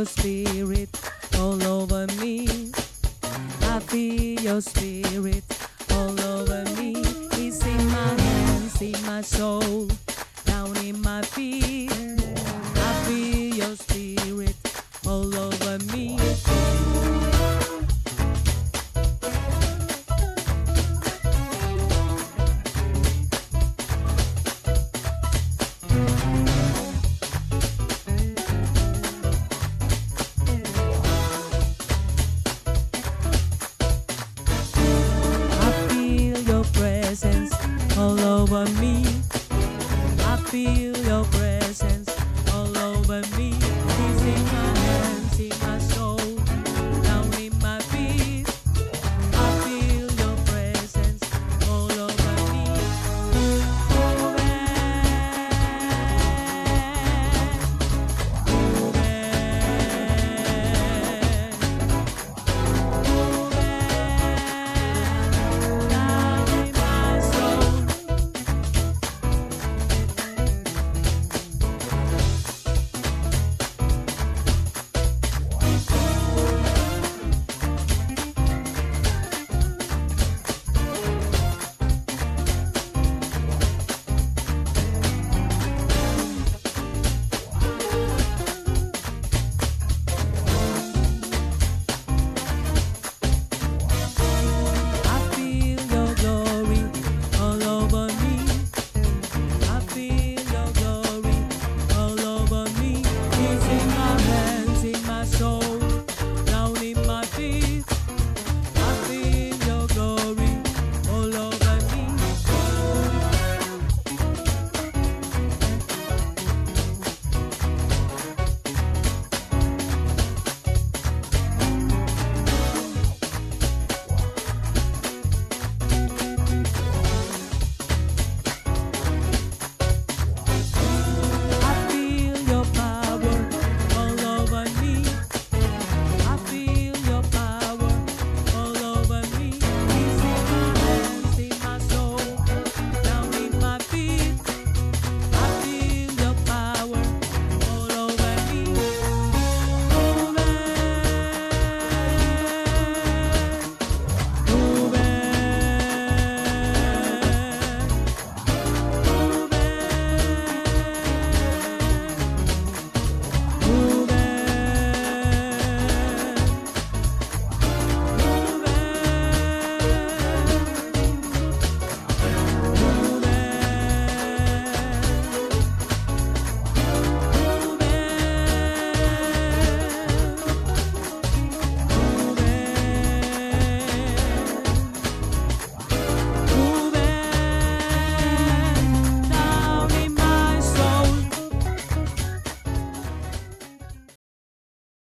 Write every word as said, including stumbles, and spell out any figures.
your spirit all over me. I feel your spirit all over me. It's in my hands, in my soul, down in my feet. I feel your spirit all over me. All over me, I feel your presence all over me. It's in my hands, in my soul.